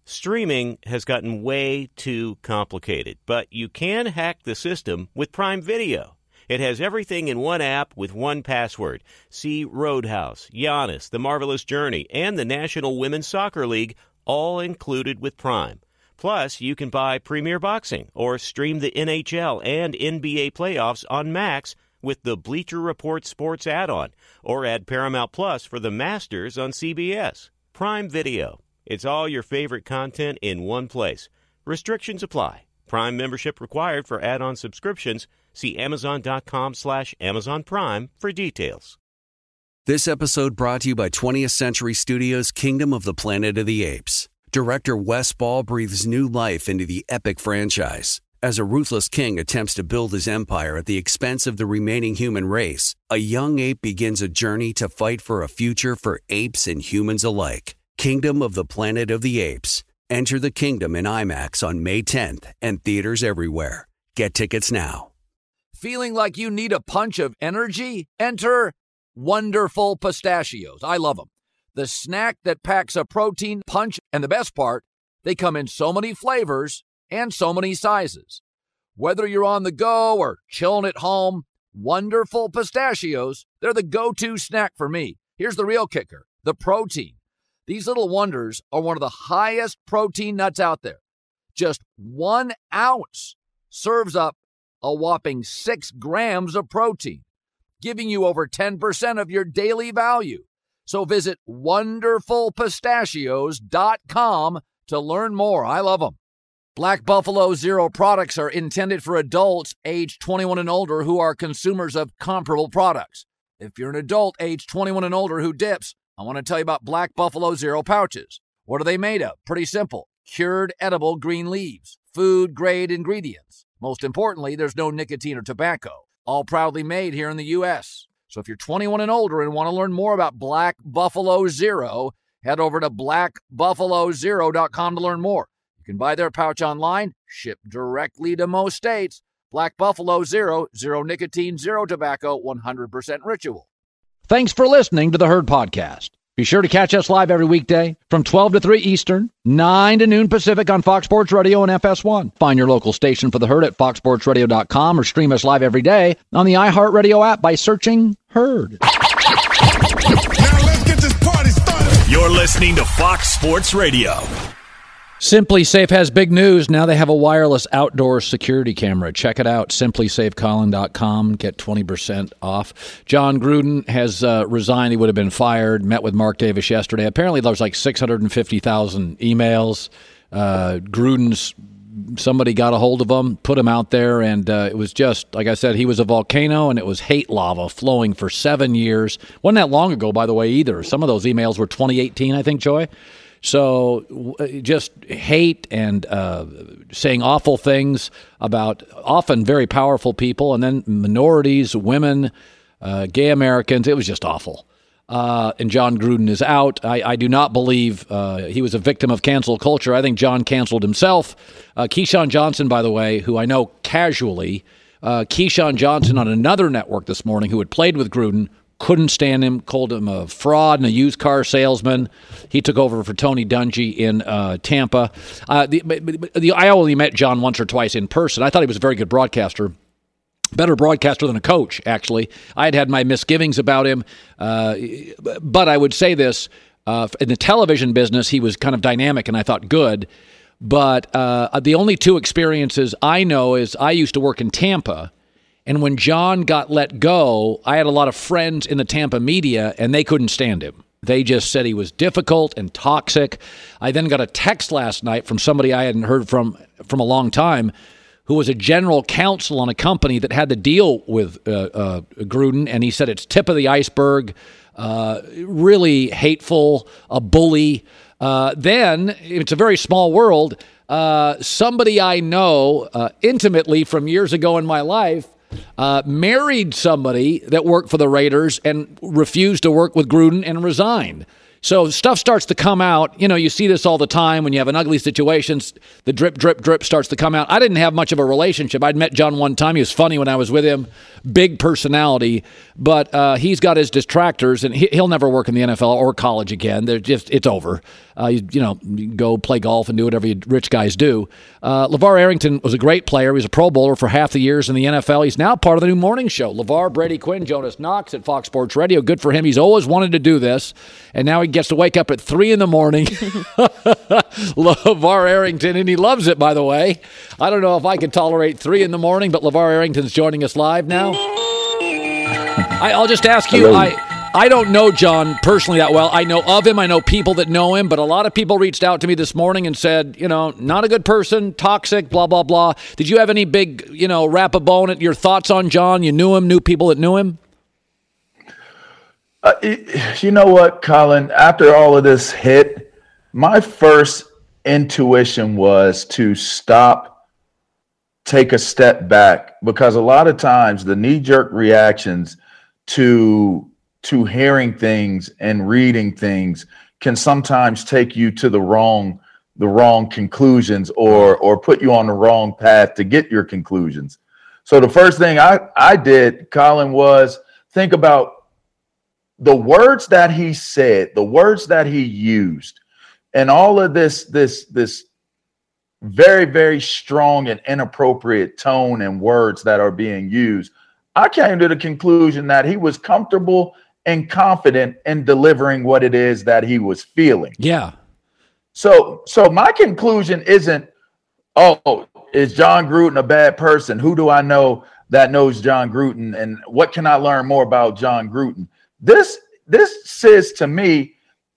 Streaming has gotten way too complicated, but you can hack the system with Prime Video. It has everything in one app with one password. See Roadhouse, Giannis, The Marvelous Journey, and the National Women's Soccer League, all included with Prime. Plus, you can buy Premier Boxing or stream the NHL and NBA playoffs on Max with the Bleacher Report Sports add-on, or add Paramount Plus for the Masters on CBS. Prime Video. It's all your favorite content in one place. Restrictions apply. Prime membership required for add-on subscriptions. See Amazon.com/Amazon Prime for details. This episode brought to you by 20th Century Studios' Kingdom of the Planet of the Apes. Director Wes Ball breathes new life into the epic franchise. As a ruthless king attempts to build his empire at the expense of the remaining human race, a young ape begins a journey to fight for a future for apes and humans alike. Kingdom of the Planet of the Apes. Enter the kingdom in IMAX on May 10th and theaters everywhere. Get tickets now. Feeling like you need a punch of energy? Enter Wonderful Pistachios. I love them. The snack that packs a protein punch, and the best part, they come in so many flavors and so many sizes. Whether you're on the go or chilling at home, Wonderful Pistachios, they're the go-to snack for me. Here's the real kicker, the protein. These little wonders are one of the highest protein nuts out there. Just 1 ounce serves up a whopping 6 grams of protein, giving you over 10% of your daily value. So visit WonderfulPistachios.com to learn more. I love them. Black Buffalo Zero products are intended for adults age 21 and older who are consumers of comparable products. If you're an adult age 21 and older who dips, I want to tell you about Black Buffalo Zero pouches. What are they made of? Pretty simple. Cured edible green leaves, food-grade ingredients. Most importantly, there's no nicotine or tobacco. All proudly made here in the U.S. So if you're 21 and older and want to learn more about Black Buffalo Zero, head over to blackbuffalozero.com to learn more. You can buy their pouch online, shipped directly to most states. Black Buffalo Zero, zero nicotine, zero tobacco, 100% ritual. Thanks for listening to the Herd Podcast. Be sure to catch us live every weekday from 12 to 3 Eastern, 9 to noon Pacific on Fox Sports Radio and FS1. Find your local station for the Herd at foxsportsradio.com or stream us live every day on the iHeartRadio app by searching Herd. Now let's get this party started. You're listening to Fox Sports Radio. Simply Safe has big news. Now they have a wireless outdoor security camera. Check it out, simplysafecolin.com. Get 20% off. John Gruden has resigned. He would have been fired. Met with Mark Davis yesterday. Apparently there was like 650,000 emails. Somebody got a hold of him, put him out there, and it was just, like I said, he was a volcano, and it was hate lava flowing for 7 years. Wasn't that long ago, by the way, either. Some of those emails were 2018, I think, Joy. So just hate and saying awful things about often very powerful people, and then minorities, women, gay Americans. It was just awful. And John Gruden is out. I do not believe he was a victim of cancel culture. I think John canceled himself. Keyshawn Johnson, by the way, who I know casually, Keyshawn Johnson on another network this morning who had played with Gruden, couldn't stand him, called him a fraud and a used car salesman. He took over for Tony Dungy in Tampa. I only met John once or twice in person. I thought he was a very good broadcaster. Better broadcaster than a coach, actually. I had my misgivings about him. But I would say this, in the television business, he was kind of dynamic and I thought good. But the only two experiences I know is I used to work in Tampa. And when John got let go, I had a lot of friends in the Tampa media, and they couldn't stand him. They just said he was difficult and toxic. I then got a text last night from somebody I hadn't heard from a long time, who was a general counsel on a company that had to deal with Gruden, and he said it's tip of the iceberg, really hateful, a bully. Then, it's a very small world, somebody I know intimately from years ago in my life married somebody that worked for the Raiders and refused to work with Gruden and resigned. So stuff starts to come out. You see this all the time when you have an ugly situation. The drip, drip, drip starts to come out. I didn't have much of a relationship. I'd met John one time. He was funny when I was with him. Big personality. But he's got his detractors, and he'll never work in the NFL or college again. It's over. Go play golf and do whatever you rich guys do. LeVar Arrington was a great player. He was a Pro Bowler for half the years in the NFL. He's now part of the new morning show. LeVar, Brady Quinn, Jonas Knox at Fox Sports Radio. Good for him. He's always wanted to do this, and now he gets to wake up at 3 in the morning. LeVar Arrington, and he loves it, by the way. I don't know if I can tolerate 3 in the morning, but LeVar Arrington's joining us live now. I'll just ask you, I don't know John personally that well. I know of him. I know people that know him, but a lot of people reached out to me this morning and said, not a good person, toxic, blah, blah, blah. Did you have any big, wrap a bone at your thoughts on John? You knew him, knew people that knew him? You know what, Colin? After all of this hit, my first intuition was to stop, take a step back, because a lot of times the knee-jerk reactions to hearing things and reading things can sometimes take you to the wrong conclusions or put you on the wrong path to get your conclusions. So the first thing I did, Colin, was think about the words that he said, the words that he used, and all of this very, very strong and inappropriate tone and words that are being used. I came to the conclusion that he was comfortable and confident in delivering what it is that he was feeling. Yeah. So my conclusion isn't, is John Gruden a bad person? Who do I know that knows John Gruden, and what can I learn more about John Gruden? This says to me,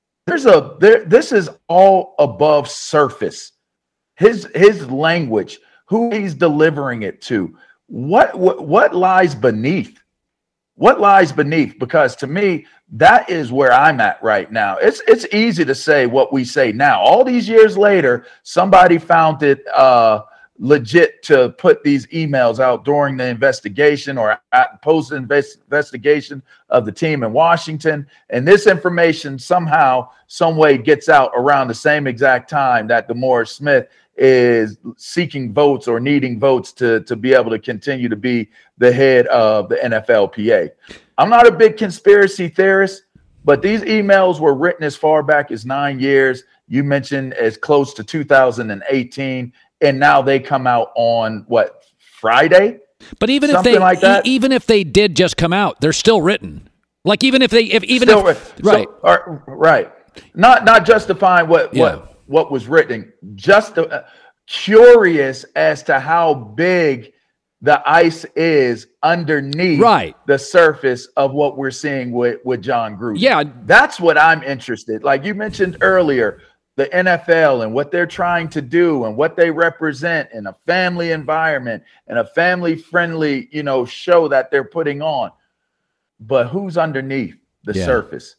this is all above surface. His language, who he's delivering it to, what lies beneath? What lies beneath? Because to me, that is where I'm at right now. It's easy to say what we say now. All these years later, somebody found it legit to put these emails out during the investigation or post investigation of the team in Washington. And this information somehow, some way gets out around the same exact time that DeMaurice Smith is seeking votes or needing votes to be able to continue to be the head of the NFLPA. I'm not a big conspiracy theorist, but these emails were written as far back as 9 years. You mentioned as close to 2018, and now they come out on what, Friday? But even Something if they like that? even if they did just come out, they're still written. Like even if right. Right. Not justifying what was written, just curious as to how big the ice is underneath the surface of what we're seeing with John Gruden. Yeah. That's what I'm interested. Like you mentioned earlier, the NFL and what they're trying to do and what they represent in a family environment and a family-friendly, show that they're putting on. But who's underneath the surface?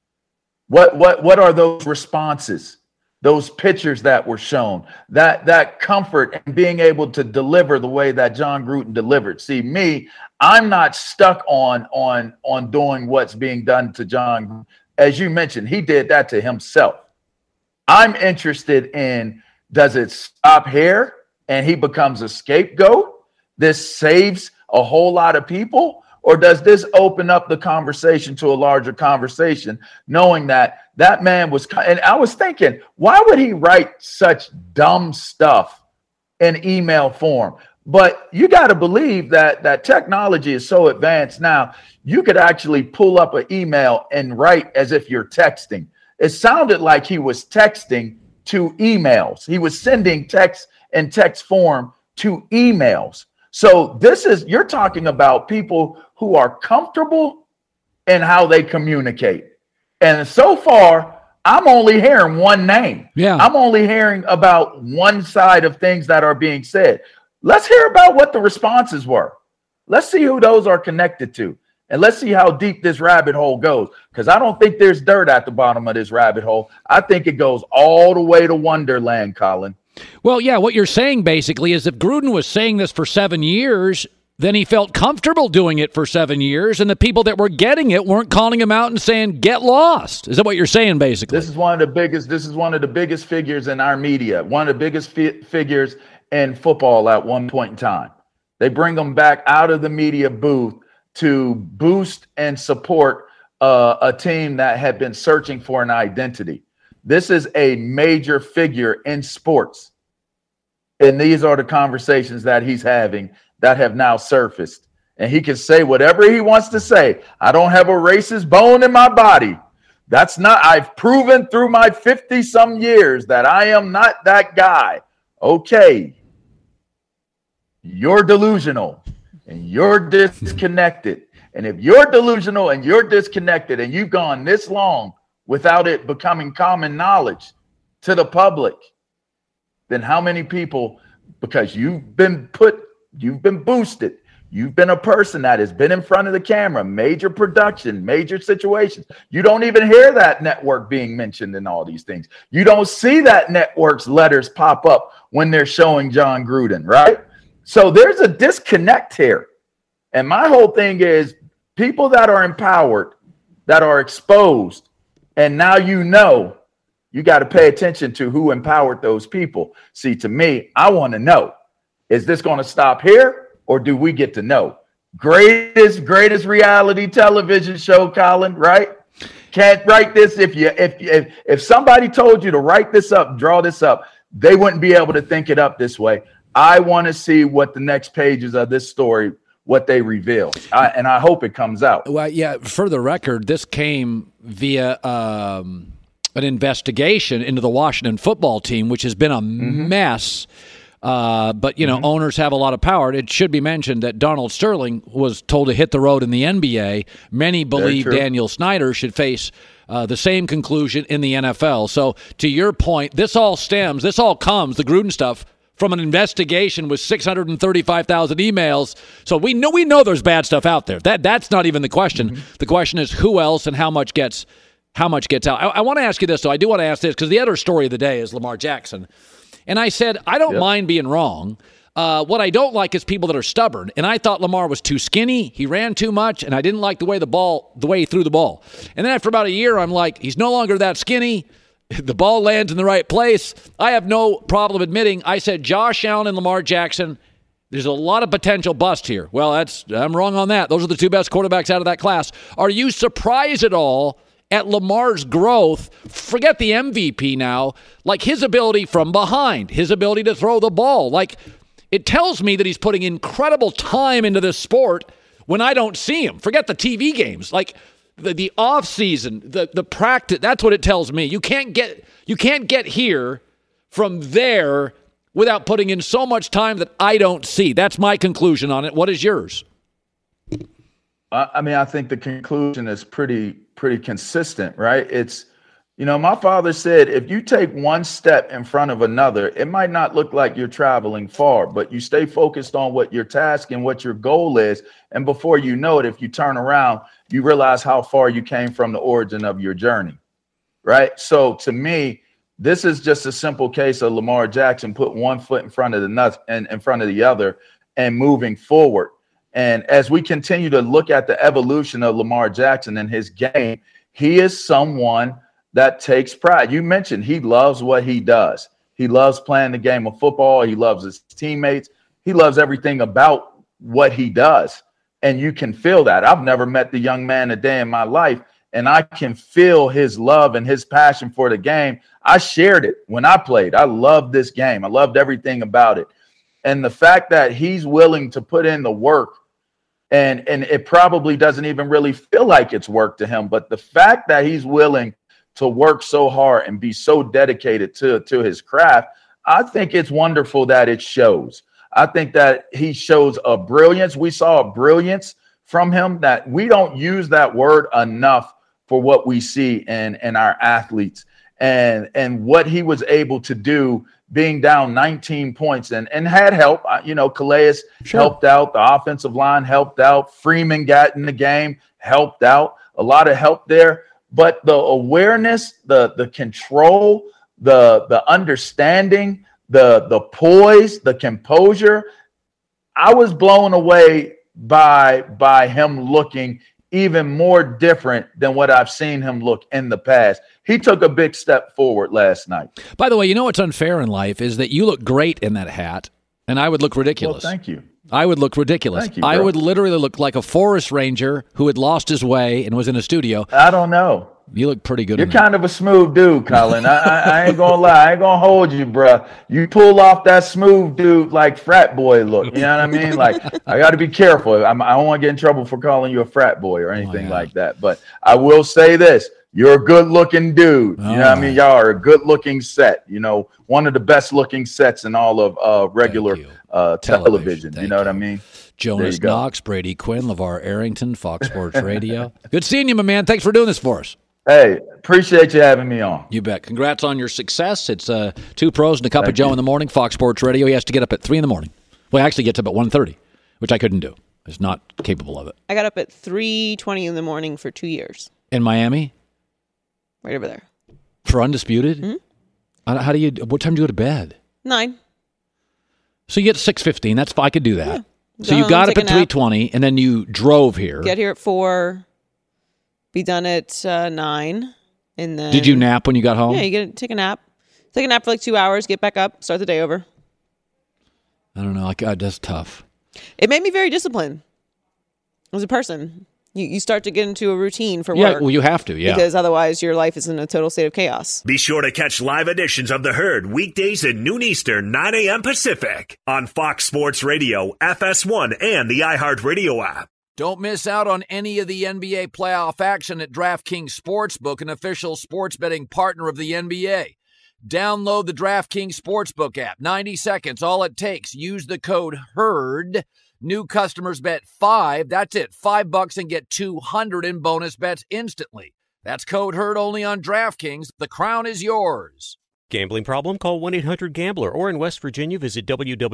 What are those responses? Those pictures that were shown, that comfort and being able to deliver the way that John Gruden delivered. See, me, I'm not stuck on doing what's being done to John. As you mentioned, he did that to himself. I'm interested in, does it stop here and he becomes a scapegoat? This saves a whole lot of people? Or does this open up the conversation to a larger conversation, knowing that man was, and I was thinking, why would he write such dumb stuff in email form? But you got to believe that technology is so advanced now, you could actually pull up an email and write as if you're texting. It sounded like he was texting to emails. He was sending text in text form to emails. So you're talking about people who are comfortable in how they communicate. And so far, I'm only hearing one name. Yeah. I'm only hearing about one side of things that are being said. Let's hear about what the responses were. Let's see who those are connected to. And let's see how deep this rabbit hole goes. Because I don't think there's dirt at the bottom of this rabbit hole. I think it goes all the way to Wonderland, Colin. Well, yeah, what you're saying basically is if Gruden was saying this for 7 years, then he felt comfortable doing it for 7 years, and the people that were getting it weren't calling him out and saying, get lost. Is that what you're saying, basically? This is one of the biggest figures in our media, one of the biggest figures in football at one point in time. They bring them back out of the media booth to boost and support a team that had been searching for an identity. This is a major figure in sports. And these are the conversations that he's having that have now surfaced. And he can say whatever he wants to say. I don't have a racist bone in my body. I've proven through my 50-some years that I am not that guy. Okay. You're delusional and you're disconnected. And if you're delusional and you're disconnected and you've gone this long without it becoming common knowledge to the public, then how many people, because you've been boosted, you've been a person that has been in front of the camera, major production, major situations. You don't even hear that network being mentioned in all these things. You don't see that network's letters pop up when they're showing Jon Gruden, right? So there's a disconnect here. And my whole thing is people that are empowered, that are exposed, and now you got to pay attention to who empowered those people. See, to me, I want to know, is this going to stop here or do we get to know? Greatest reality television show, Colin, right? Can't write this. If somebody told you to write this up, draw this up, they wouldn't be able to think it up this way. I want to see what the next pages of this story, what they reveal. And I hope it comes out. Well, yeah, for the record, this came via an investigation into the Washington football team, which has been a mess. But, owners have a lot of power. It should be mentioned that Donald Sterling was told to hit the road in the NBA. Many believe Daniel Snyder should face the same conclusion in the NFL. So to your point, this all comes, the Gruden stuff, from an investigation with 635,000 emails. So we know there's bad stuff out there. That's not even the question. The question is who else and how much gets out. I want to ask you this, though. I do want to ask this because the other story of the day is Lamar Jackson. And I said, I don't mind being wrong. What I don't like is people that are stubborn. And I thought Lamar was too skinny. He ran too much, and I didn't like the way he threw the ball. And then after about a year, I'm like, he's no longer that skinny. The ball lands in the right place. I have no problem admitting I said Josh Allen and Lamar Jackson, there's a lot of potential bust here. Well, I'm wrong on that. Those are the two best quarterbacks out of that class. Are you surprised at all at Lamar's growth? Forget the MVP now. Like his ability from behind, his ability to throw the ball. Like it tells me that he's putting incredible time into this sport when I don't see him. Forget the TV games. Like the off season, the practice, that's what it tells me. You can't get here from there without putting in so much time that I don't see. That's my conclusion on it. What is yours? I think the conclusion is pretty consistent, right? It's, my father said, if you take one step in front of another, it might not look like you're traveling far, but you stay focused on what your task and what your goal is. And before you know it, if you turn around, you realize how far you came from the origin of your journey, right? So to me, this is just a simple case of Lamar Jackson put one foot in front of the other and moving forward. And as we continue to look at the evolution of Lamar Jackson and his game, he is someone that takes pride. You mentioned he loves what he does. He loves playing the game of football. He loves his teammates. He loves everything about what he does. And you can feel that. I've never met the young man a day in my life, and I can feel his love and his passion for the game. I shared it when I played. I loved this game. I loved everything about it. And the fact that he's willing to put in the work, and it probably doesn't even really feel like it's work to him, but the fact that he's willing to work so hard and be so dedicated to his craft, I think it's wonderful that it shows. I think that he shows a brilliance. We saw a brilliance from him that we don't use that word enough for what we see in our athletes and what he was able to do being down 19 points and had help. Calais helped out. The offensive line helped out. Freeman got in the game, helped out. A lot of help there. But the awareness, the control, the understanding, the poise, the composure, I was blown away by him looking even more different than what I've seen him look in the past. He took a big step forward last night. By the way, you know what's unfair in life is that you look great in that hat, and I would look ridiculous. Well, thank you. I would look ridiculous. Thank you, I bro. would literally look like a forest ranger who had lost his way and was in a studio. I don't know. You look pretty good. You're kind of a smooth dude, Colin. I ain't gonna lie. I ain't gonna hold you, bro. You pull off that smooth dude like frat boy look. You know what I mean? Like, I got to be careful. I don't want to get in trouble for calling you a frat boy or anything like that. But I will say this. You're a good-looking dude. You know what I mean? Y'all are a good-looking set. You know, one of the best-looking sets in all of regular television. You know what I mean? Jonas Knox, Brady Quinn, LeVar Arrington, Fox Sports Radio. Good seeing you, my man. Thanks for doing this for us. Hey, appreciate you having me on. You bet. Congrats on your success. It's 2 pros and a cup of Joe in the morning, Fox Sports Radio. He has to get up at 3 in the morning. Well, he actually gets up at 1:30, which I couldn't do. I was not capable of it. I got up at 3:20 in the morning for 2 years. In Miami? Right over there. For Undisputed? Mm-hmm. What time do you go to bed? 9. So you get 6:15. That's fine. I could do that. Yeah. So you got up at 3:20, and then you drove here. Get here at 4. Be done at 9, and then. Did you nap when you got home? Yeah, take a nap. Take a nap for like 2 hours. Get back up. Start the day over. I don't know. That's tough. It made me very disciplined as a person. You start to get into a routine for work. Yeah, well, you have to. Yeah, because otherwise your life is in a total state of chaos. Be sure to catch live editions of The Herd weekdays at noon Eastern, 9 a.m. Pacific on Fox Sports Radio, FS1, and the iHeartRadio app. Don't miss out on any of the NBA playoff action at DraftKings Sportsbook, an official sports betting partner of the NBA. Download the DraftKings Sportsbook app. 90 seconds, all it takes. Use the code HERD. New customers bet $5. That's it. $5 and get $200 in bonus bets instantly. That's code HERD only on DraftKings. The crown is yours. Gambling problem? Call 1-800-GAMBLER. Or in West Virginia, visit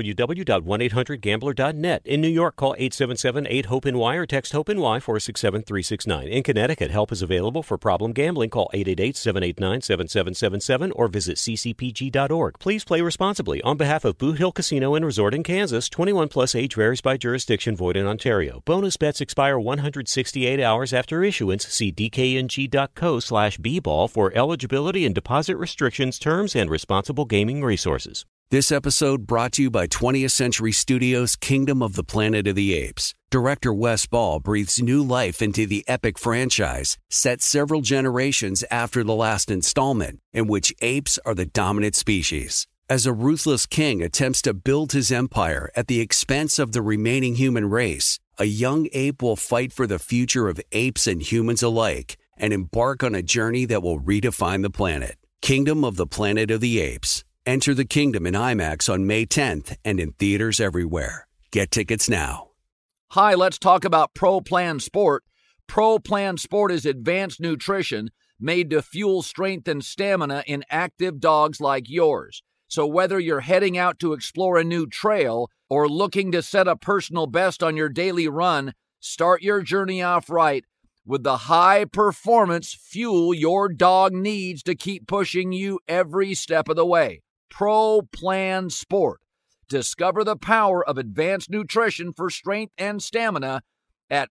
www.1800gambler.net. In New York, call 877-8-HOPE-NY or text HOPE-NY 467-369. In Connecticut, help is available for problem gambling. Call 888-789-7777 or visit ccpg.org. Please play responsibly. On behalf of Boot Hill Casino and Resort in Kansas, 21 plus age varies by jurisdiction, void in Ontario. Bonus bets expire 168 hours after issuance. See dkng.co/bball for eligibility and deposit restrictions, terms, and responsible gaming resources. This episode brought to you by 20th Century Studios' Kingdom of the Planet of the Apes. Director Wes Ball breathes new life into the epic franchise, set several generations after the last installment, in which apes are the dominant species. As a ruthless king attempts to build his empire at the expense of the remaining human race, a young ape will fight for the future of apes and humans alike and embark on a journey that will redefine the planet. Kingdom of the Planet of the Apes. Enter the kingdom in IMAX on May 10th and in theaters everywhere. Get tickets now. Hi, let's talk about Pro Plan Sport. Pro Plan Sport is advanced nutrition made to fuel strength and stamina in active dogs like yours. So whether you're heading out to explore a new trail or looking to set a personal best on your daily run, start your journey off right with the high-performance fuel your dog needs to keep pushing you every step of the way. Pro Plan Sport. Discover the power of advanced nutrition for strength and stamina at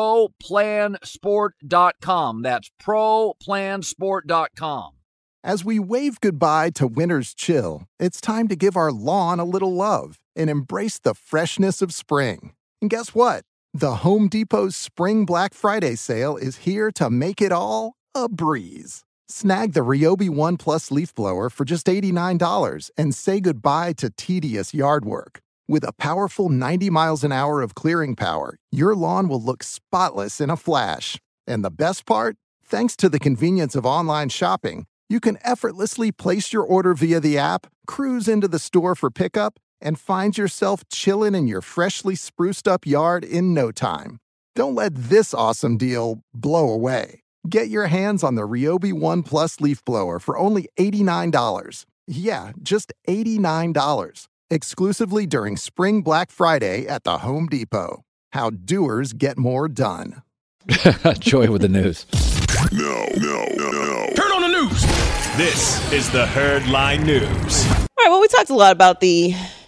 ProPlansport.com. That's ProPlansport.com. As we wave goodbye to winter's chill, it's time to give our lawn a little love and embrace the freshness of spring. And guess what? The Home Depot's Spring Black Friday sale is here to make it all a breeze. Snag the Ryobi One Plus leaf blower for just $89 and say goodbye to tedious yard work. With a powerful 90 miles an hour of clearing power, your lawn will look spotless in a flash. And the best part? Thanks to the convenience of online shopping, you can effortlessly place your order via the app, cruise into the store for pickup, and find yourself chilling in your freshly spruced up yard in no time. Don't let this awesome deal blow away. Get your hands on the Ryobi One Plus leaf blower for only $89. Yeah, just $89. Exclusively during Spring Black Friday at the Home Depot. How doers get more done. Joy with the news. No. Turn on the news. This is the Herd Line News. All right, well, we talked a lot about the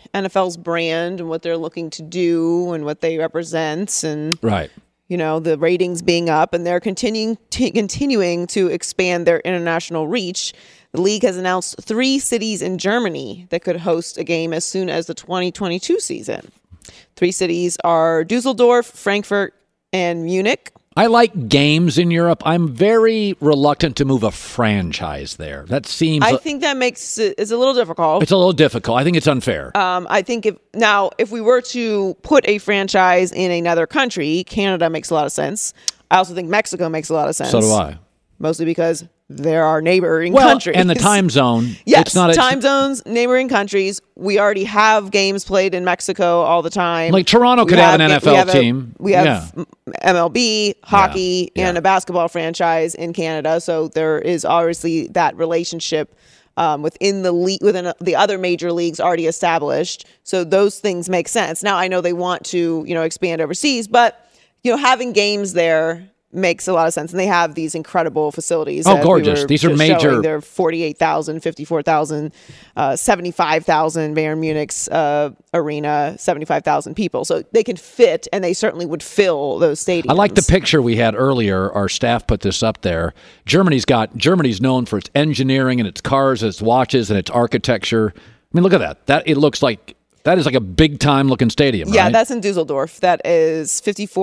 NFL's brand and what they're looking to do and what they represent, and Right. the ratings being up, and they're continuing to expand their international reach. The league has announced 3 cities in Germany that could host a game as soon as the 2022 season. 3 cities are Dusseldorf, Frankfurt, and Munich. I like games in Europe. I'm very reluctant to move a franchise there. That seems... I think that makes it's a little difficult. It's a little difficult. I think it's unfair. I think if we were to put a franchise in another country, Canada makes a lot of sense. I also think Mexico makes a lot of sense. So do I. Mostly because there are neighboring Well, countries. and the time zone. Yes, it's not time zones, neighboring countries. We already have games played in Mexico all the time. Like Toronto could have an NFL team. We have MLB, hockey, and a basketball franchise in Canada. So there is obviously that relationship within the league, within the other major leagues already established. So those things make sense. Now I know they want to, expand overseas, but having games there makes a lot of sense. And they have these incredible facilities. Oh, gorgeous. These are major. They're 48,000, 54,000, 75,000 Bayern Munich's arena, 75,000 people. So they can fit, and they certainly would fill those stadiums. I like the picture we had earlier. Our staff put this up there. Germany's known for its engineering and its cars, its watches, and its architecture. I mean, look at that. It looks like that is like a big-time looking stadium, Yeah, right? that's in Dusseldorf. That is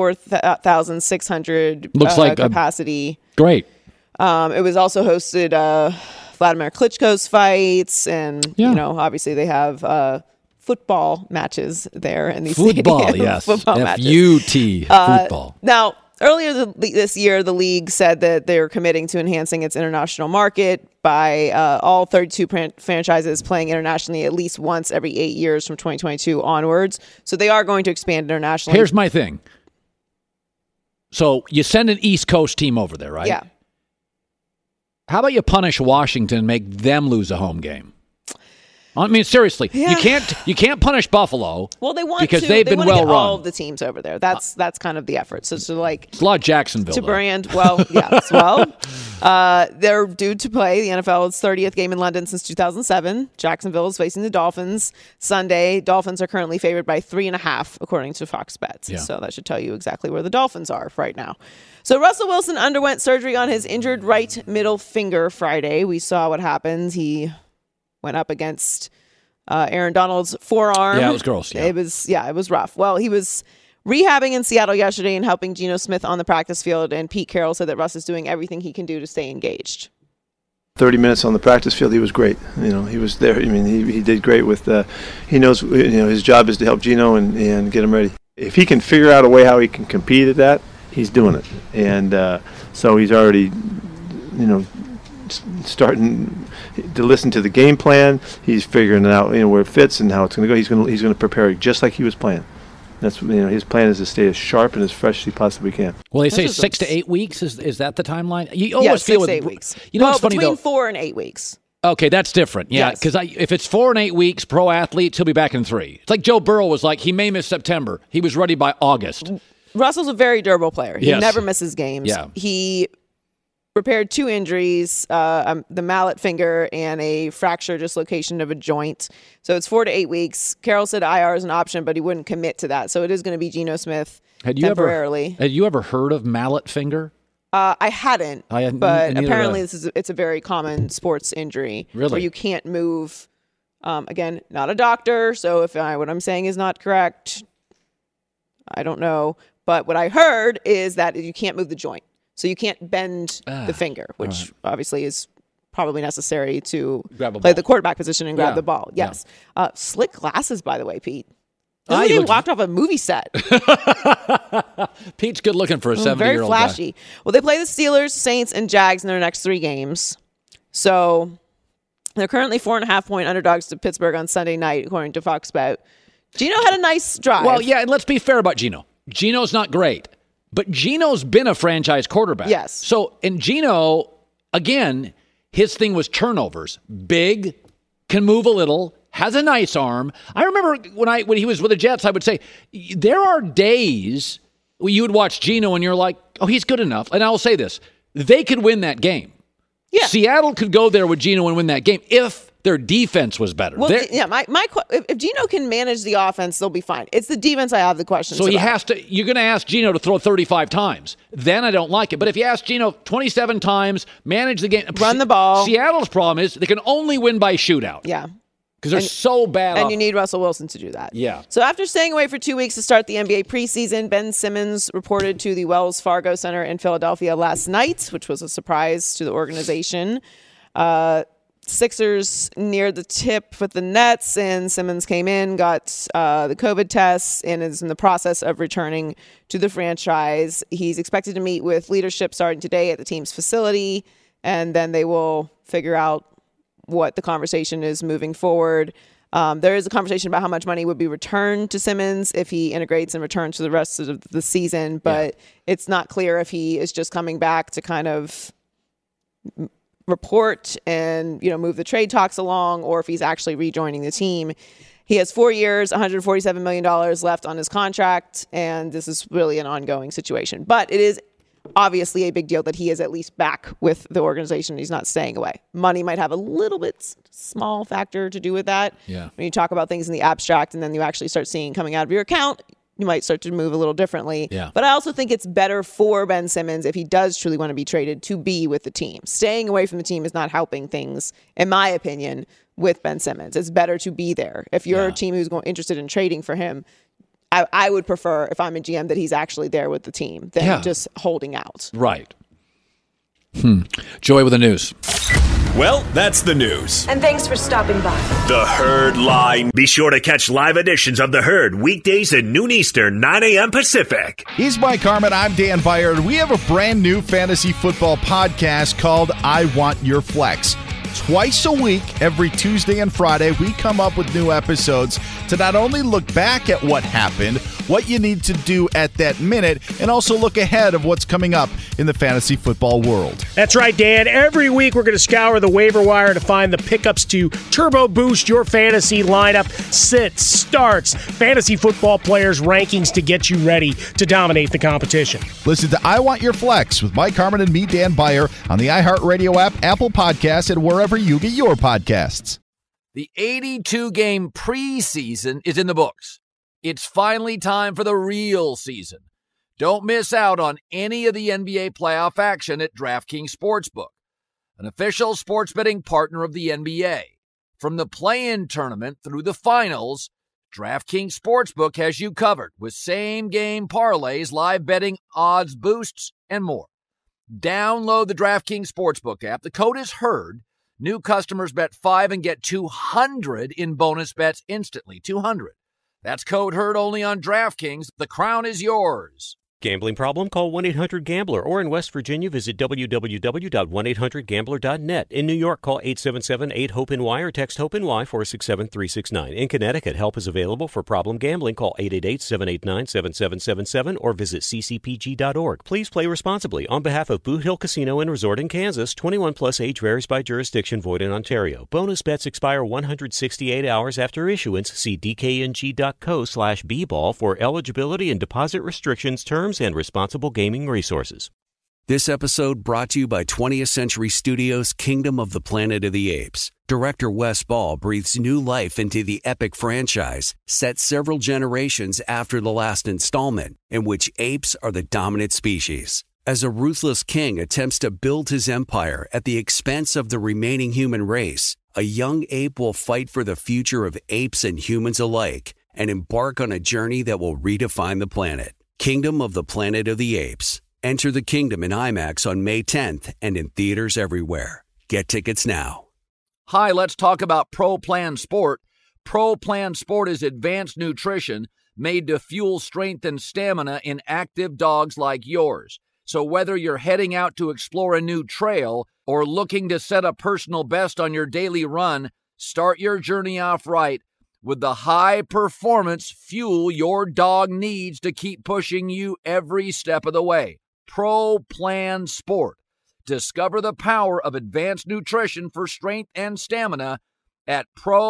54,600 looks like capacity. Great. It was also hosted Vladimir Klitschko's fights, and obviously they have football matches there. And these football, yes, football matches. F-U-T, football. Now, earlier this year, the league said that they're committing to enhancing its international market by all 32 franchises playing internationally at least once every 8 years from 2022 onwards. So they are going to expand internationally. Here's my thing. So you send an East Coast team over there, right? Yeah. How about you punish Washington and make them lose a home game? I mean, seriously, Yeah. you can't punish Buffalo. Well, they want because to. they've they been want to well get run. all of the teams over there. That's kind of the effort. So like It's a lot of Jacksonville. to though. brand. Well, yes. Well, they're due to play the NFL's 30th game in London since 2007. Jacksonville is facing the Dolphins Sunday. Dolphins are currently favored by 3.5 according to Fox Bets. Yeah. So that should tell you exactly where the Dolphins are right now. So Russell Wilson underwent surgery on his injured right middle finger Friday. We saw what happened. He went up against Aaron Donald's forearm. Yeah, it was gross. Yeah. It was rough. Well, he was rehabbing in Seattle yesterday and helping Geno Smith on the practice field, and Pete Carroll said that Russ is doing everything he can do to stay engaged. 30 minutes on the practice field, he was great. He was there. I mean, he did great with. He knows. His job is to help Geno and get him ready. If he can figure out a way how he can compete at that, he's doing it. And so he's already, starting to listen to the game plan. He's figuring out where it fits and how it's going to go. He's going to prepare just like he was playing. That's his plan is to stay as sharp and as fresh as he possibly can. Well, they say 6 to 8 weeks. Is that the timeline? You always Yes, feel 6 to 8 weeks. It's funny between though. 4 and 8 weeks. Okay, that's different. Yeah, Yes. because if it's 4 and 8 weeks, pro athlete, he'll be back in 3. It's like Joe Burrow was like, he may miss September. He was ready by August. Russell's a very durable player. He Yes. never misses games. Yeah. He repaired 2 injuries, the mallet finger and a fracture dislocation of a joint. So it's 4 to 8 weeks. Carroll said IR is an option, but he wouldn't commit to that. So it is going to be Geno Smith temporarily. Had you ever heard of mallet finger? I hadn't, neither but did apparently I. it's a very common sports injury Really? where you can't move. Again, not a doctor, so if what I'm saying is not correct, I don't know. But what I heard is that you can't move the joint. So you can't bend the finger, which obviously is probably necessary to Grab a play ball. the quarterback position and grab Yeah. the ball. Yes. Slick glasses, by the way, Pete. Ah, He he looks- walked off a movie set. Pete's good looking for a 70-year-old Very guy. flashy. Well, they play the Steelers, Saints, and Jags in their next 3 games. So they're currently 4.5-point underdogs to Pittsburgh on Sunday night, according to Fox Bet. Geno had a nice drive. Well, yeah, and let's be fair about Geno. Geno's not great, but Geno's been a franchise quarterback. Yes. So, and Geno, again, his thing was turnovers. Big, can move a little, has a nice arm. I remember when he was with the Jets, I would say, there are days where you would watch Geno and you're like, oh, he's good enough. And I will say this, they could win that game. Yeah. Seattle could go there with Geno and win that game if Their defense was better. Well, if Geno can manage the offense, they'll be fine. It's the defense I have the questions So he about. has to. You're going to ask Geno to throw 35 times. Then I don't like it. But if you ask Geno 27 times, manage the game, run the ball. Seattle's problem is they can only win by shootout. Yeah. Because they're so bad. And you need Russell Wilson to do that. Yeah. So after staying away for 2 weeks to start the NBA preseason, Ben Simmons reported to the Wells Fargo Center in Philadelphia last night, which was a surprise to the organization. Sixers neared the tip with the Nets, and Simmons came in, got the COVID tests, and is in the process of returning to the franchise. He's expected to meet with leadership starting today at the team's facility, and then they will figure out what the conversation is moving forward. There is a conversation about how much money would be returned to Simmons if he integrates and returns for the rest of the season, but it's not clear if he is just coming back to kind of report and move the trade talks along, or if he's actually rejoining the team. He has 4 years, $147 million left on his contract, and this is really an ongoing situation. But it is obviously a big deal that he is at least back with the organization. He's not staying away. Money might have a little bit small factor to do with that. Yeah. When you talk about things in the abstract and then you actually start seeing coming out of your account, you might start to move a little differently. Yeah. But I also think it's better for Ben Simmons, if he does truly want to be traded, to be with the team. Staying away from the team is not helping things, in my opinion, with Ben Simmons. It's better to be there. If you're a team who's interested in trading for him, I would prefer, if I'm a GM, that he's actually there with the team than just holding out. Right. Joy with the news. Well, that's the news. And thanks for stopping by. The Herd Line. Be sure to catch live editions of The Herd weekdays at noon Eastern, 9 a.m. Pacific. He's Mike Harmon. I'm Dan Byer. We have a brand new fantasy football podcast called I Want Your Flex. Twice a week, every Tuesday and Friday, we come up with new episodes to not only look back at what happened, what you need to do at that minute, and also look ahead of what's coming up in the fantasy football world. That's right, Dan. Every week we're going to scour the waiver wire to find the pickups to turbo boost your fantasy lineup, sits, starts, fantasy football players' rankings to get you ready to dominate the competition. Listen to I Want Your Flex with Mike Harmon and me, Dan Byer, on the iHeartRadio app, Apple Podcasts, and wherever you get your podcasts. The 82-game preseason is in the books. It's finally time for the real season. Don't miss out on any of the NBA playoff action at DraftKings Sportsbook, an official sports betting partner of the NBA. From the play-in tournament through the finals, DraftKings Sportsbook has you covered with same-game parlays, live betting, odds boosts, and more. Download the DraftKings Sportsbook app. The code is HERD. New customers bet $5 and get $200 in bonus bets instantly. $200. That's code HERD only on DraftKings. The crown is yours. Gambling problem? Call 1-800-GAMBLER. Or in West Virginia, visit www.1800gambler.net. In New York, call 877-8-HOPE-NY or text HOPE-NY 467-369. In Connecticut, help is available for problem gambling. Call 888-789-7777 or visit ccpg.org. Please play responsibly. On behalf of Boot Hill Casino and Resort in Kansas, 21 plus age varies by jurisdiction, void in Ontario. Bonus bets expire 168 hours after issuance. See dkng.co/bball for eligibility and deposit restrictions, terms, and responsible gaming resources. This episode brought to you by 20th Century Studios' Kingdom of the Planet of the Apes. Director Wes Ball breathes new life into the epic franchise, set several generations after the last installment, in which apes are the dominant species. As a ruthless king attempts to build his empire at the expense of the remaining human race, a young ape will fight for the future of apes and humans alike and embark on a journey that will redefine the planet. Kingdom of the Planet of the Apes. Enter the kingdom in IMAX on May 10th and in theaters everywhere. Get tickets now. Hi, let's talk about Pro Plan Sport. Pro Plan Sport is advanced nutrition made to fuel strength and stamina in active dogs like yours. So whether you're heading out to explore a new trail or looking to set a personal best on your daily run, start your journey off right with the high-performance fuel your dog needs to keep pushing you every step of the way. Pro Plan Sport. Discover the power of advanced nutrition for strength and stamina at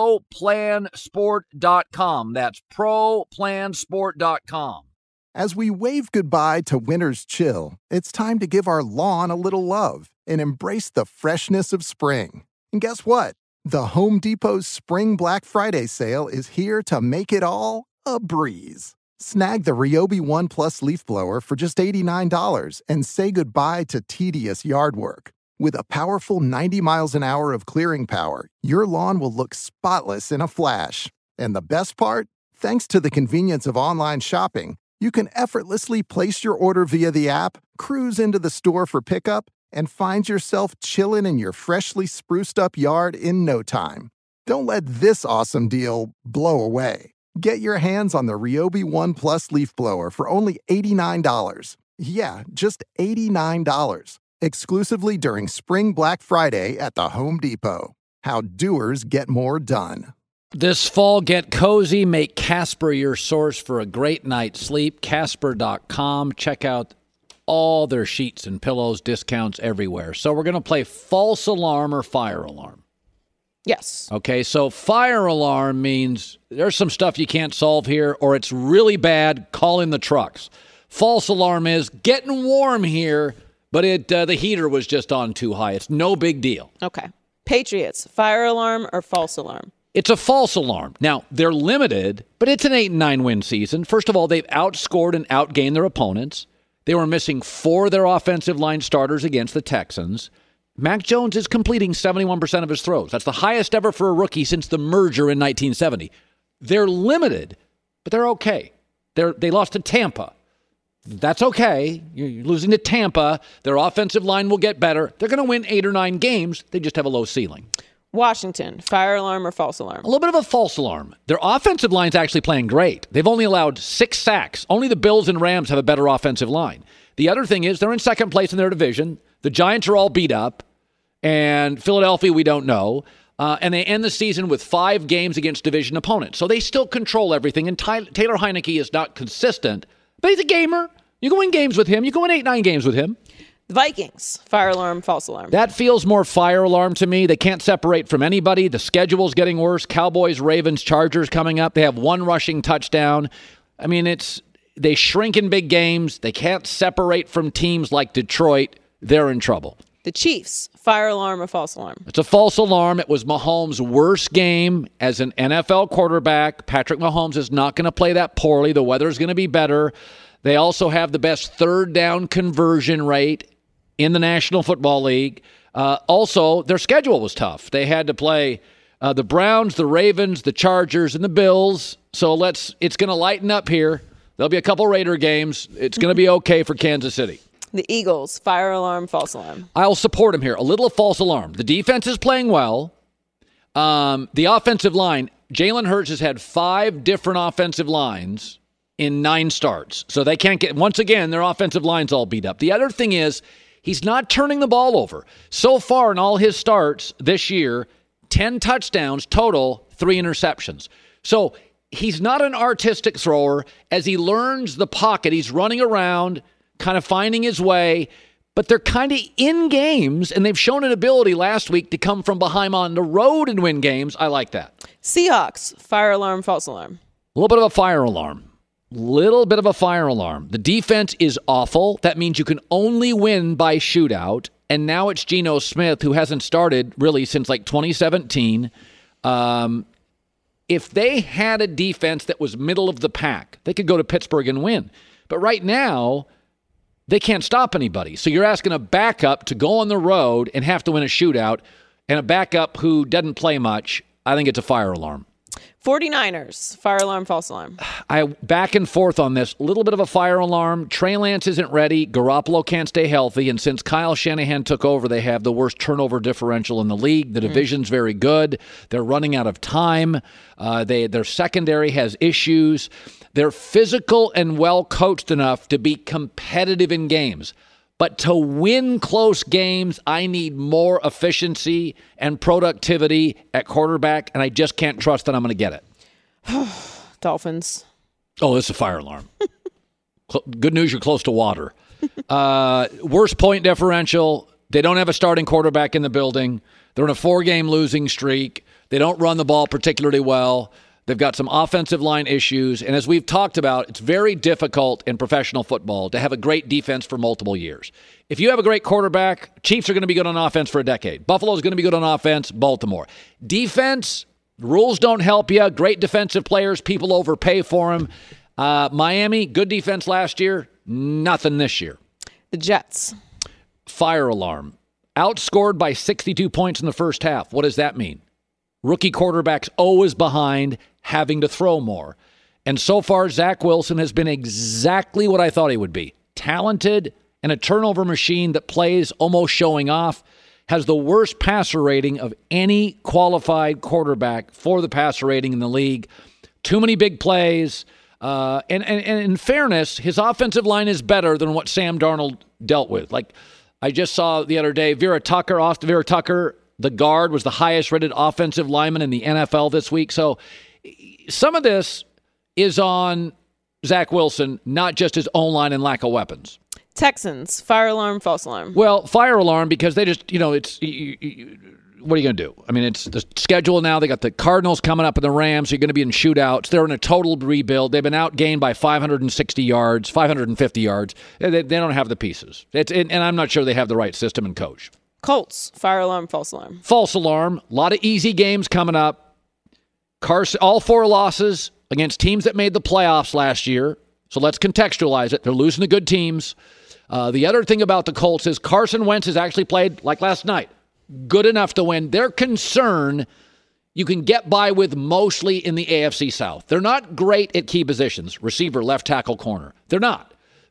ProPlansport.com. That's ProPlansport.com. As we wave goodbye to winter's chill, it's time to give our lawn a little love and embrace the freshness of spring. And guess what? The Home Depot's Spring Black Friday sale is here to make it all a breeze. Snag the Ryobi One Plus leaf blower for just $89 and say goodbye to tedious yard work. With a powerful 90 miles an hour of clearing power, your lawn will look spotless in a flash. And the best part? Thanks to the convenience of online shopping, you can effortlessly place your order via the app, cruise into the store for pickup, and find yourself chilling in your freshly spruced up yard in no time. Don't let this awesome deal blow away. Get your hands on the Ryobi One Plus leaf blower for only $89. Yeah, just $89. Exclusively during Spring Black Friday at the Home Depot. How doers get more done. This fall, get cozy. Make Casper your source for a great night's sleep. Casper.com. Check out all their sheets and pillows, discounts everywhere. So we're going to play false alarm or fire alarm. Yes. Okay, so fire alarm means there's some stuff you can't solve here, or it's really bad, call in the trucks. False alarm is getting warm here, but the heater was just on too high. It's no big deal. Okay. Patriots, fire alarm or false alarm? It's a false alarm. Now, they're limited, but it's an 8-9 win season. First of all, they've outscored and outgained their opponents. They were missing 4 of their offensive line starters against the Texans. Mac Jones is completing 71% of his throws. That's the highest ever for a rookie since the merger in 1970. They're limited, but they're okay. They lost to Tampa. That's okay. You're losing to Tampa. Their offensive line will get better. They're going to win 8 or 9 games. They just have a low ceiling. Washington, fire alarm or false alarm? A little bit of a false alarm. Their offensive line's actually playing great. They've only allowed 6 sacks. Only the Bills and Rams have a better offensive line. The other thing is they're in second place in their division. The Giants are all beat up. And Philadelphia, we don't know. And they end the season with 5 games against division opponents. So they still control everything. And Taylor Heineke is not consistent. But he's a gamer. You can win games with him. You can win 8-9 games with him. The Vikings, fire alarm, false alarm. That feels more fire alarm to me. They can't separate from anybody. The schedule's getting worse. Cowboys, Ravens, Chargers coming up. They have 1 rushing touchdown. I mean, they shrink in big games. They can't separate from teams like Detroit. They're in trouble. The Chiefs, fire alarm or false alarm? It's a false alarm. It was Mahomes' worst game as an NFL quarterback. Patrick Mahomes is not going to play that poorly. The weather's going to be better. They also have the best third down conversion rate in the National Football League. Also, their schedule was tough. They had to play the Browns, the Ravens, the Chargers, and the Bills. So it's going to lighten up here. There'll be a couple Raider games. It's going to be okay for Kansas City. The Eagles, fire alarm, false alarm. I'll support him here. A little false alarm. The defense is playing well. The offensive line, Jalen Hurts has had 5 different offensive lines in 9 starts. So they can't get, once again, their offensive line's all beat up. The other thing is, he's not turning the ball over. So far in all his starts this year, 10 touchdowns total, 3 interceptions. So he's not an artistic thrower. As he learns the pocket, he's running around, kind of finding his way. But they're kind of in games, and they've shown an ability last week to come from behind on the road and win games. I like that. Seahawks, fire alarm, false alarm. A little bit of a fire alarm. Little bit of a fire alarm. The defense is awful. That means you can only win by shootout. And now it's Geno Smith, who hasn't started really since like 2017. If they had a defense that was middle of the pack, they could go to Pittsburgh and win. But right now, they can't stop anybody. So you're asking a backup to go on the road and have to win a shootout, and a backup who doesn't play much. I think it's a fire alarm. 49ers, fire alarm, false alarm. I back and forth on this. A little bit of a fire alarm. Trey Lance isn't ready. Garoppolo can't stay healthy. And since Kyle Shanahan took over, they have the worst turnover differential in the league. The division's very good. They're running out of time. Their secondary has issues. They're physical and well coached enough to be competitive in games. But to win close games, I need more efficiency and productivity at quarterback, and I just can't trust that I'm going to get it. Dolphins. Oh, it's a fire alarm. Good news, you're close to water. Worst point differential. They don't have a starting quarterback in the building. They're in a 4-game losing streak. They don't run the ball particularly well. They've got some offensive line issues. And as we've talked about, it's very difficult in professional football to have a great defense for multiple years. If you have a great quarterback, Chiefs are going to be good on offense for a decade. Buffalo's going to be good on offense, Baltimore. Defense, rules don't help you. Great defensive players, people overpay for them. Miami, good defense last year, nothing this year. The Jets. Fire alarm. Outscored by 62 points in the first half. What does that mean? Rookie quarterbacks always behind, having to throw more. And so far, Zach Wilson has been exactly what I thought he would be. Talented and a turnover machine that plays almost showing off. Has the worst passer rating of any qualified quarterback for the passer rating in the league. Too many big plays. And in fairness, his offensive line is better than what Sam Darnold dealt with. Like I just saw the other day, Vera Tucker, the guard, was the highest-rated offensive lineman in the NFL this week. So some of this is on Zach Wilson, not just his own line and lack of weapons. Texans, fire alarm, false alarm. Well, fire alarm because they just, it's what are you going to do? I mean, it's the schedule now. They got the Cardinals coming up and the Rams. So you're going to be in shootouts. They're in a total rebuild. They've been outgained by 560 yards, 550 yards. They don't have the pieces. And I'm not sure they have the right system and coach. Colts, fire alarm, false alarm. False alarm. A lot of easy games coming up. Carson, all 4 losses against teams that made the playoffs last year. So let's contextualize it. They're losing to good teams. The other thing about the Colts is Carson Wentz has actually played, like last night, good enough to win. Their concern, you can get by with mostly in the AFC South. They're not great at key positions, receiver, left tackle, corner. They're not.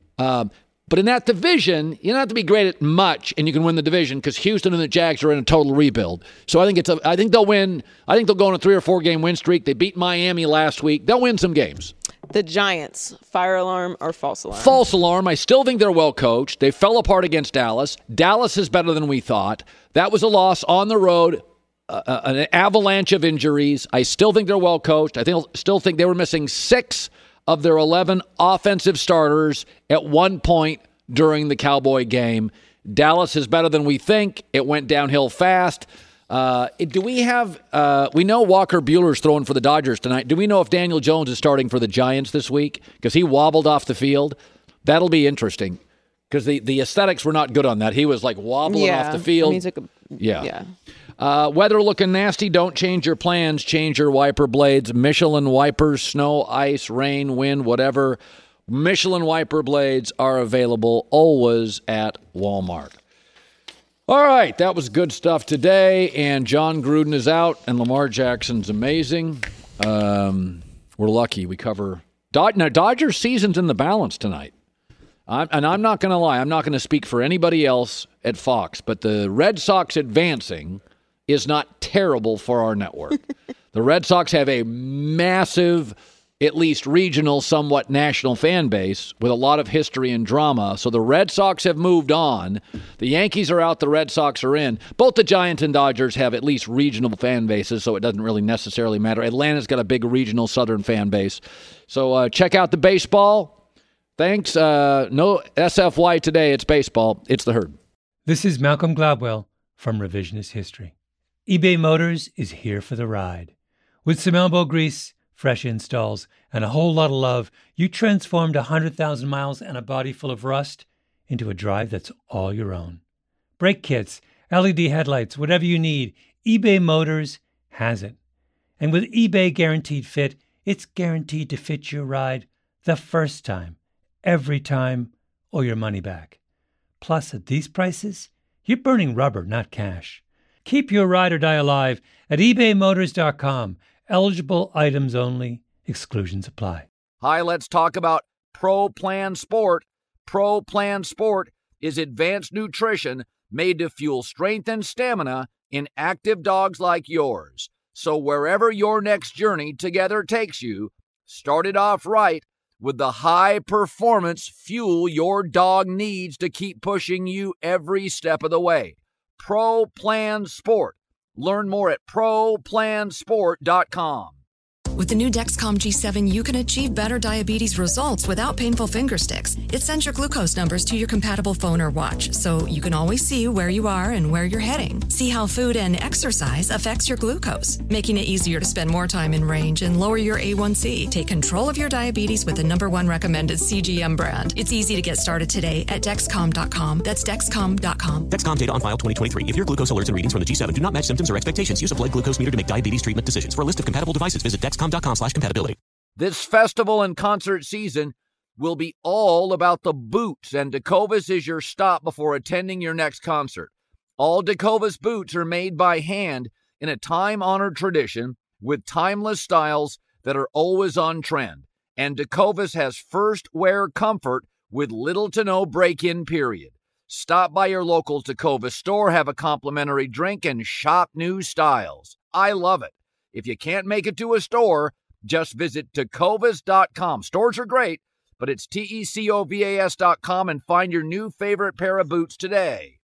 But in that division, you don't have to be great at much, and you can win the division because Houston and the Jags are in a total rebuild. So I think they'll win. I think they'll go on a 3 or 4 game win streak. They beat Miami last week. They'll win some games. The Giants, fire alarm or false alarm? False alarm. I still think they're well coached. They fell apart against Dallas. Dallas is better than we thought. That was a loss on the road, an avalanche of injuries. I still think they're well coached. I still think they were missing 6 of their 11 offensive starters at one point during the Cowboy game. Dallas is better than we think. It went downhill fast. Do we have we know Walker Buehler's throwing for the Dodgers tonight. Do we know if Daniel Jones is starting for the Giants this week? Because he wobbled off the field. That'll be interesting. Because the aesthetics were not good on that. He was like wobbling off the field. Weather looking nasty. Don't change your plans. Change your wiper blades. Michelin wipers, snow, ice, rain, wind, whatever. Michelin wiper blades are available always at Walmart. All right, that was good stuff today. And John Gruden is out, and Lamar Jackson's amazing. We're lucky we cover. Now, Dodgers season's in the balance tonight. I'm not going to lie. I'm not going to speak for anybody else at Fox, but the Red Sox advancing is not terrible for our network. The Red Sox have a massive, at least regional, somewhat national fan base with a lot of history and drama. So the Red Sox have moved on. The Yankees are out. The Red Sox are in. Both the Giants and Dodgers have at least regional fan bases, so it doesn't really necessarily matter. Atlanta's got a big regional southern fan base. So check out the baseball. Thanks. No SFY today. It's baseball. It's the Herd. This is Malcolm Gladwell from Revisionist History. eBay Motors is here for the ride. With some elbow grease, fresh installs, and a whole lot of love, you transformed 100,000 miles and a body full of rust into a drive that's all your own. Brake kits, LED headlights, whatever you need, eBay Motors has it. And with eBay Guaranteed Fit, it's guaranteed to fit your ride the first time, every time, or your money back. Plus, at these prices, you're burning rubber, not cash. Keep your ride or die alive at ebaymotors.com. Eligible items only. Exclusions apply. Hi, let's talk about Pro Plan Sport. Pro Plan Sport is advanced nutrition made to fuel strength and stamina in active dogs like yours. So wherever your next journey together takes you, start it off right with the high-performance fuel your dog needs to keep pushing you every step of the way. Pro Plan Sport. Learn more at ProPlansport.com. With the new Dexcom G7, you can achieve better diabetes results without painful finger sticks. It sends your glucose numbers to your compatible phone or watch, so you can always see where you are and where you're heading. See how food and exercise affects your glucose, making it easier to spend more time in range and lower your A1C. Take control of your diabetes with the #1 recommended CGM brand. It's easy to get started today at Dexcom.com. That's Dexcom.com. Dexcom data on file 2023. If your glucose alerts and readings from the G7 do not match symptoms or expectations, use a blood glucose meter to make diabetes treatment decisions. For a list of compatible devices, visit Dexcom.com/compatibility. This festival and concert season will be all about the boots, and Tecovas is your stop before attending your next concert. All Tecovas boots are made by hand in a time-honored tradition with timeless styles that are always on trend. And Tecovas has first wear comfort with little to no break-in period. Stop by your local Tecovas store, have a complimentary drink, and shop new styles. I love it. If you can't make it to a store, just visit Tecovas.com. Stores are great, but it's TECOVAS.com and find your new favorite pair of boots today.